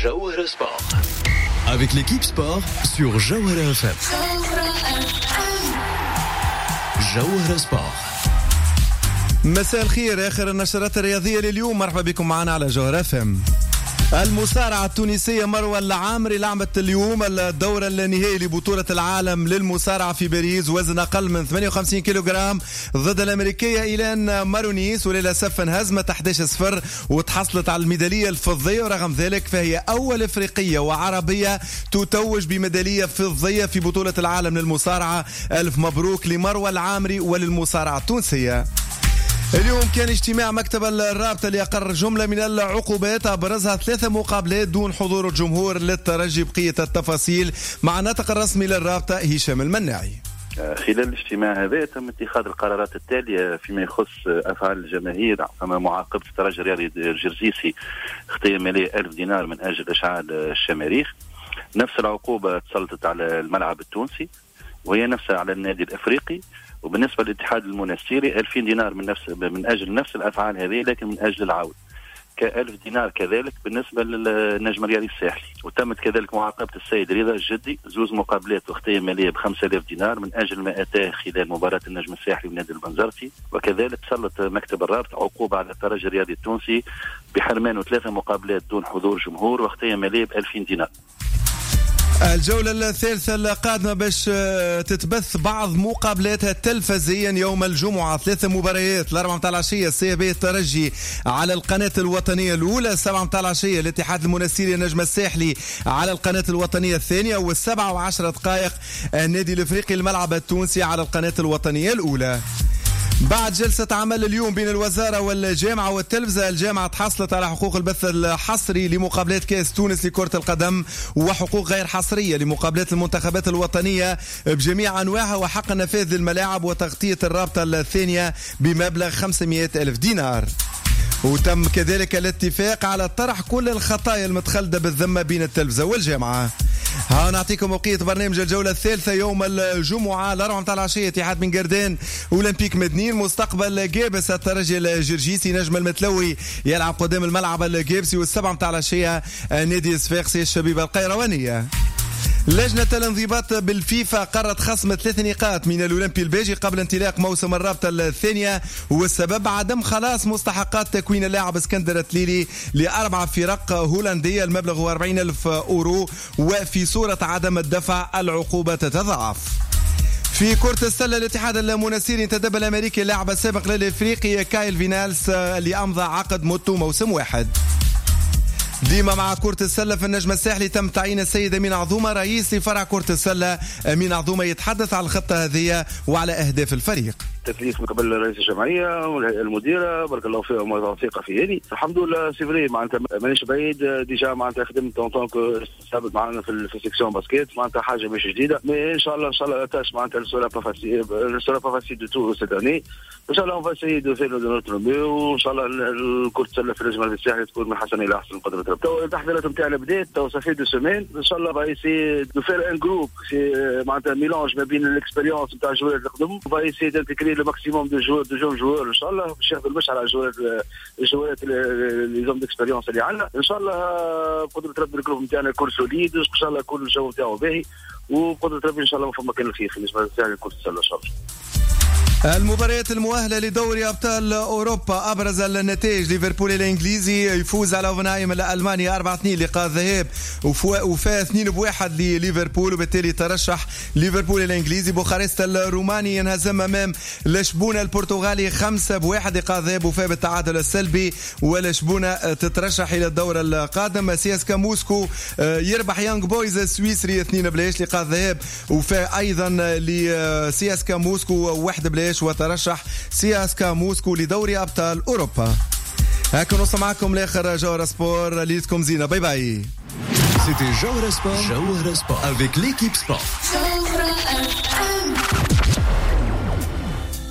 Jawahara Sport. Avec l'équipe sport sur Jawahara FM. Jawahara Sport. مساء الخير. آخر النشرات الرياضية لليوم. مرحبا بكم معنا على جوهرة FM. المصارعة التونسية مروة العامري لعبت اليوم الدورة النهائي لبطولة العالم للمصارعة في باريس وزن أقل من 58 كيلوغرام ضد الأمريكية إيلان مارونيس، وللأسف انهزمت 11-0 وتحصلت على الميدالية الفضية، ورغم ذلك فهي أول إفريقية وعربية تتوج بميدالية فضية في بطولة العالم للمصارعة. ألف مبروك لمروة العامري وللمصارعة التونسية. اليوم كان اجتماع مكتب الرابطة اللي أقر جملة من العقوبات أبرزها 3 مقابلات دون حضور الجمهور للترجي. بقية التفاصيل مع ناطق الرسمي للرابطة هشام المناعي. خلال الاجتماع هذا تم اتخاذ القرارات التالية فيما يخص أفعال الجماهير. أما معاقبة الترجي الرياضي الجرجيسي خطية مالية 1000 دينار من أجل إشعال الشماريخ. نفس العقوبة تسلطت على الملعب التونسي وهي نفسها على النادي الأفريقي. وبالنسبة للاتحاد المنستيري 2000 دينار من أجل نفس الأفعال هذه لكن من أجل العود. ك1000 دينار كذلك بالنسبة للنجم الرياضي الساحلي. وتمت كذلك معاقبة السيد رضا الجدي 2 مقابلات وخطية مالية ب5000 دينار من أجل ما أتاه خلال مباراة النجم الساحلي ونادي البنزرتي. وكذلك سلط مكتب الرابطة عقوبة على الترجي الرياضي التونسي بحرمان 3 مقابلات دون حضور جمهور وخطية مالية ب2000 دينار. الجولة الثالثة القادمة باش تتبث بعض مقابلاتها تلفزيا يوم الجمعة. 3 مباريات. 4 متاع العشية السيابية الترجي على القناة الوطنية الأولى، 7 متاع العشية الاتحاد المنستيري النجم الساحلي على القناة الوطنية الثانية، و7:10 النادي الأفريقي الملعب التونسي على القناة الوطنية الأولى. بعد جلسة عمل اليوم بين الوزارة والجامعة والتلفزة، الجامعة تحصلت على حقوق البث الحصري لمقابلات كأس تونس لكرة القدم وحقوق غير حصرية لمقابلات المنتخبات الوطنية بجميع أنواعها، وحق النفاذ للملاعب وتغطية الرابطة الثانية بمبلغ 500,000 دينار. وتم كذلك الاتفاق على طرح كل الخطايا المتخلدة بالذمة بين التلفزة والجامعة. ها نعطيكم موقيت برنامج الجولة الثالثة يوم الجمعة. 4 متاع العشية اتحاد بن قردان أولمبيك مدنين مستقبل جابس الترجي الجرجيسي نجم المتلوي يلعب قدام الملعب الجابسي، و7 متاع العشية نادي صفاقسي الشبيبة القيروانية. لجنة الانضباط بالفيفا قررت خصم 3 نقاط من الأولمبي الباجي قبل انطلاق موسم الرابطة الثانية، والسبب عدم خلاص مستحقات تكوين اللاعب اسكندر التليلي ل4 فرق هولندية. المبلغ هو 40,000 أورو، وفي صورة عدم الدفع العقوبة تتضاعف. في كرة السلة الاتحاد المنستيري انتدب الأمريكي اللاعب السابق للإفريقي كايل فينالس اللي أمضى عقد مدته موسم واحد. ديما مع كرة السلة في النجم الساحلي تم تعيين السيد أمين عظومة رئيس لفرع كرة السلة. أمين عظومة يتحدث على الخطة هذه وعلى أهداف الفريق. تكليف من قبل رئيس الجمعيه والهيئه المديره بارك الله فيهم وتوفيق في هذه. الحمد لله سي فري معناتها مانيش بعيد ديجا معناتها خدمت طونك سابق معنا في السيكسيون باسكيت معناتها حاجه مش جديده. مي ان شاء الله تاش معناتها سورا با فاسيل دو تو سيت اني. ان شاء الله اون فا سي دو فير دو نوتر ميو، وان شاء الله كرة السله في النجم الساحلي تكون من حسن الى احسن قدر. تو التحضيرات نتاعنا بدات تو صافي 2 سيمين. ان شاء الله بايسي دو فير ان جروب معناتها ميلونج ما بين الاكسبيريونس نتاع الجوار اللي خدموا بايسي دانتيكري لو ماكسيموم دو جوار ان شاء الله باش ياخذوا المش على الجوارات اللي زوم ديكسبيريونس اللي عندنا. ان شاء الله قدرة ربي الجروب نتاعنا يكون سوليد، ان شاء الله يكون الجو نتاعو باهي، وقدرة ربي ان شاء الله ما فما كان الخير في النسبه نتاعنا كرة السله ان شاء الله. المباريات المؤهلة لدوري أبطال أوروبا أبرز النتائج. ليفربول الإنجليزي يفوز على اوفنهايم الألماني 4-2 لقاء الذهاب، وفاز 2-1 لليفربول، وبالتالي ترشح ليفربول الإنجليزي. بوخارست الروماني ينهزم أمام لشبونة البرتغالي 5-1 لقاء الذهاب، وفاز بالتعادل السلبي، ولشبونة تترشح إلى الدور القادم. سياسكا موسكو يربح يانغ بويز السويسري 2-0 لقاء الذهاب، وفاز أيضا لسياسكا موسكو 1-0، وترشح سياسكا موسكو لدوري أبطال أوروبا. هكذا نوصل معكم لآخر جوهرة سبور. ليلتكم زينة. باي باي. C'était Jawahara Sport avec l'équipe sport.